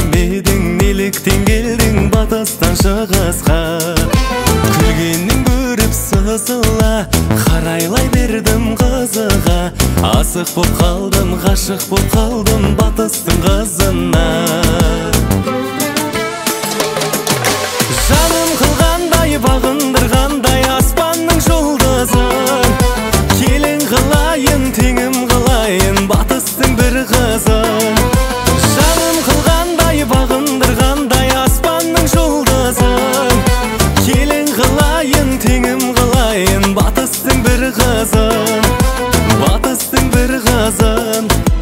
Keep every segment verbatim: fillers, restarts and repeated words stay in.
келмедің, неліктен келдің батыстан шығысқа? Күлгенің көріп сызыла, қарайлай бердім қызыға. Асық боп қалдым, ғашық боп қалдым батыстың қызына. Жаным қылғандай, бағындырғандай аспанның жұлдызын, келін қылайын, теңім қылайын батыстың бір қызын. Жаным қылғандай, бағындырғандай аспанның жұлдызын, келін қылайын, теңім қылайын батыстың бір қызын, батыстың бір қызын.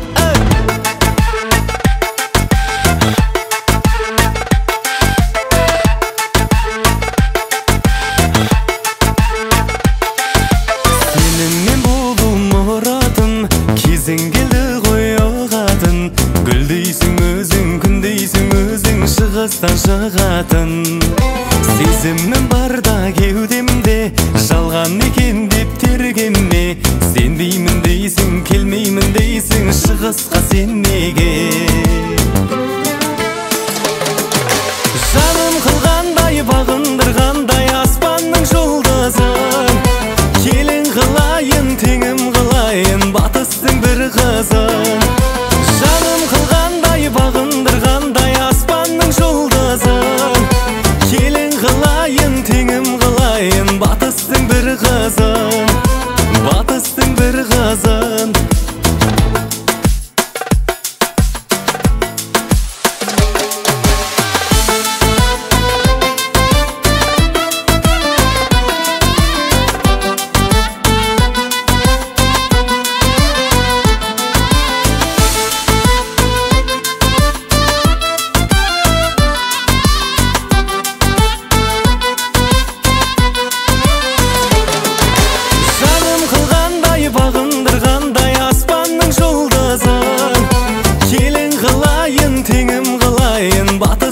Сеніңмен болу мұратым, кезің келді ғой оғатын. Гүлдейсің өзің, күндейсің өзің, шығыстан шығатын. Сезімім барда кеудемде, жалған екен деп тергенме. Сенбеймін дейсің, келмеймін дейсің, шығысқа сен неге? Жаным қылғандай, бағындырғандай аспанның жұлдызын, келін қылайын, теңім қылайын батыстың бір қызын. Жаным қылғандай, бағындырғандай аспанның жұлдызын, келін қылайын, теңім қылайын батыстың бір қызын, батыстың бір қызын. Бағындырғандай аспанның жұлдызын, келін қылайын, теңім қылайын батыстың